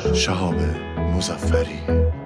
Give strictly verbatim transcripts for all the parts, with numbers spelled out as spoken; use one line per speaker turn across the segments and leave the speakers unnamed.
شهاب مظفری.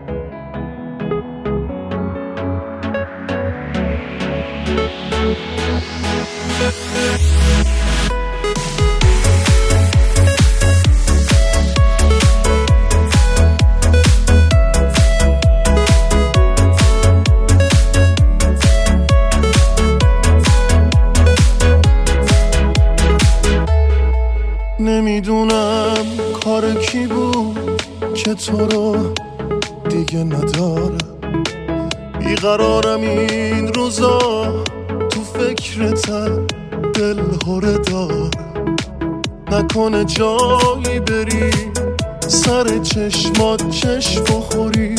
نمیدونم کار کی بود که تو رو دیگه نداره، بیقرارم این روزا، تو فکرتم دل هره داره. نکنه جایی بری سر چشمات چشم بخوری،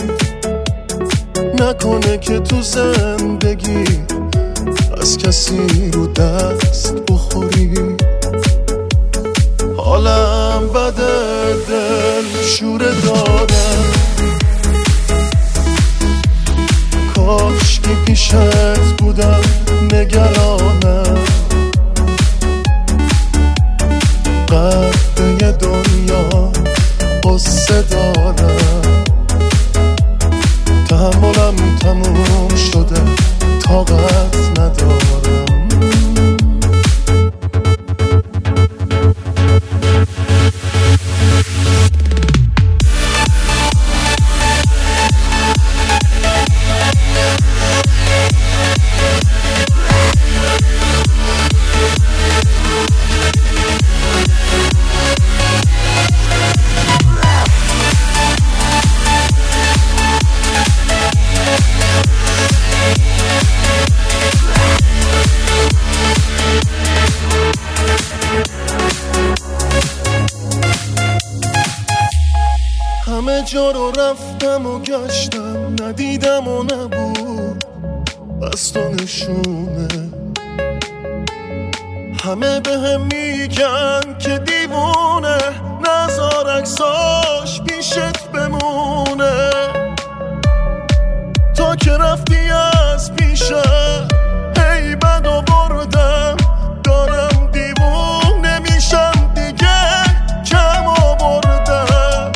نکنه که تو زندگی از کسی رو دست بخوری. حالم بده، دل شوره دارم، کاش که پیشت بودم نگرانم. قدر دنیا قصه دارم، تحملم تموم شده، طاقت ندارم. همه جا رو رفتم و گشتم، ندیدم و نبود بس تو نشونه. همه به هم میگن که دیوونه، نزار عکساش پیشت بمونه. تا که رفتی از پیشم هی بد آوردم، دارم دیوونه میشم دیگه، کم آوردم.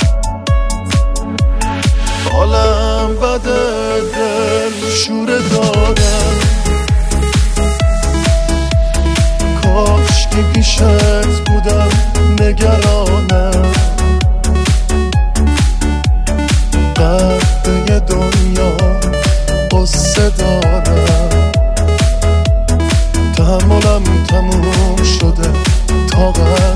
حالم بده، دل شوره دارم، کاش که پیشت بودم نگرانم. قدر دنیا قصه دارم، تحملم تموم شده، طاقت